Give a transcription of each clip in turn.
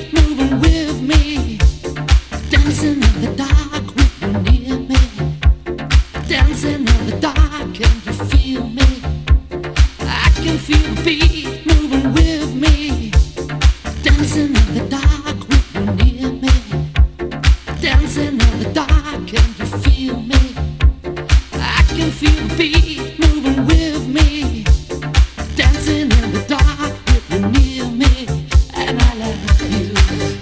moving with me, dancing in the dark with you near me, dancing in the dark. Can you feel me? I can feel the beat moving with me, dancing in the dark with you near me, dancing in the dark. Can you feel me? I can feel the beat moving with me, dancing in the dark with you near me, and I love you.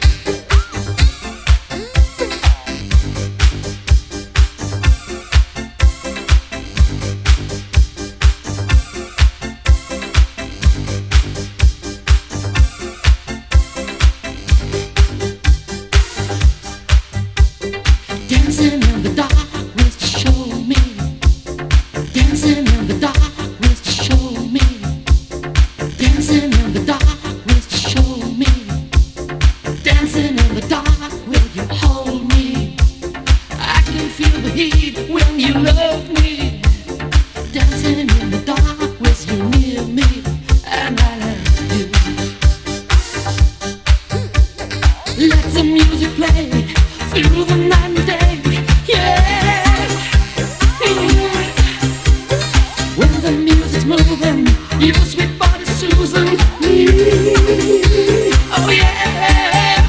Dancing in the dark with you, show me. Dancing in the dark with you, show me. Dancing in the dark with you, show me. Dancing in the dark will you hold me? I can feel the heat when you love me. Dancing in the dark with you near me, and I love you. Let the music play through the night and day. Yeah. When the music's moving, your sweet body Susan. Oh yeah.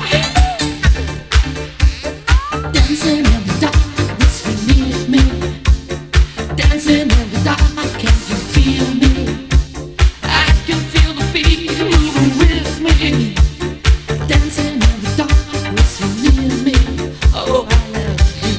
Dancing in the dark with you near me, dancing in the dark. Can you feel me? I can feel the beat moving with me, dancing in the dark with you near me. Oh, I love you.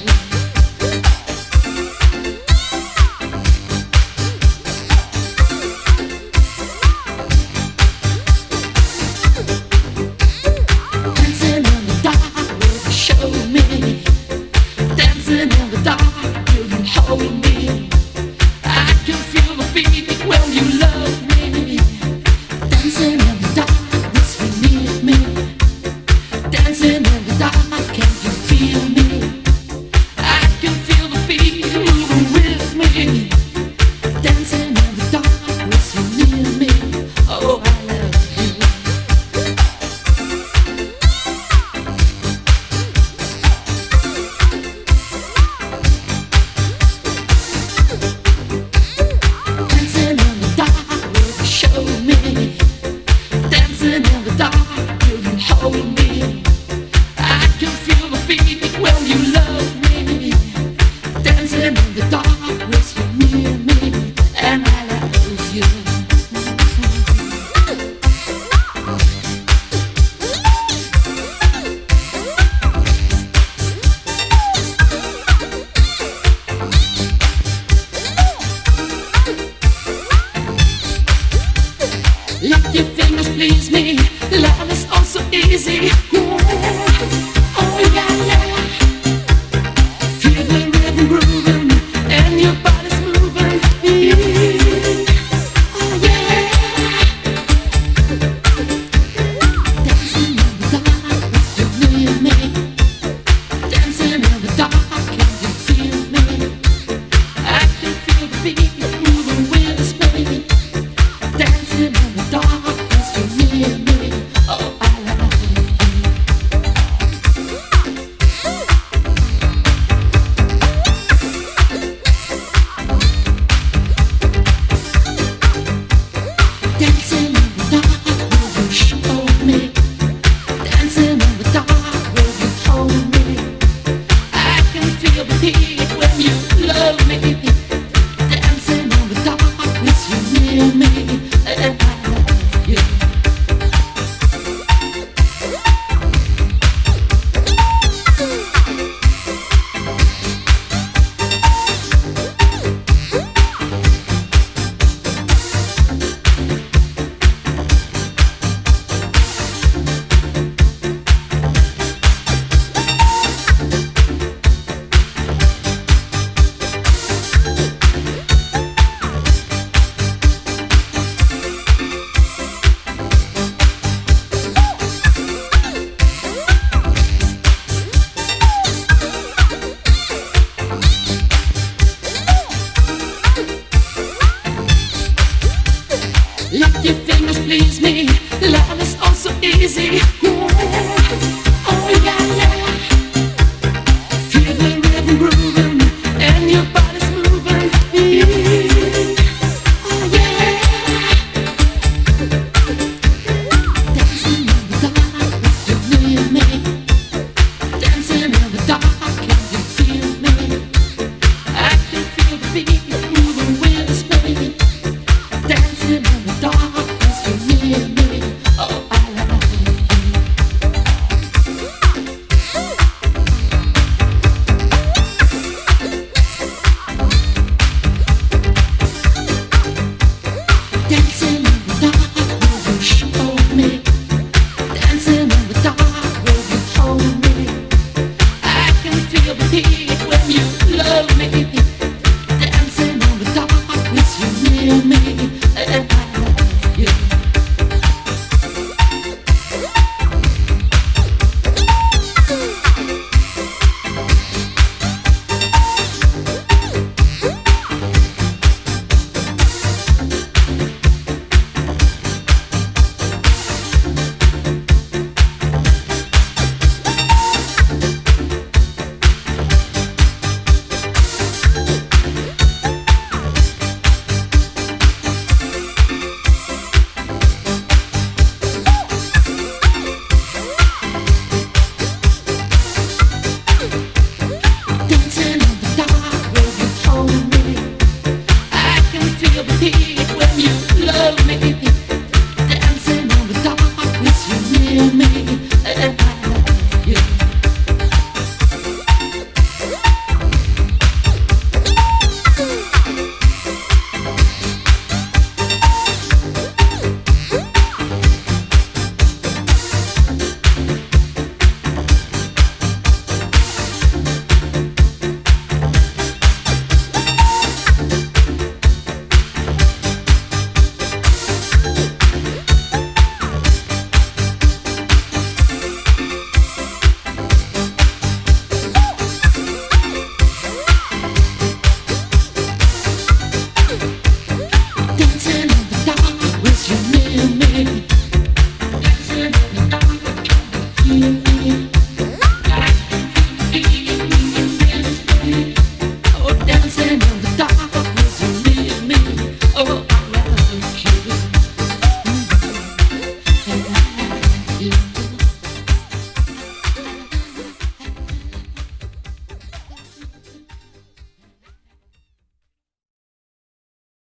you.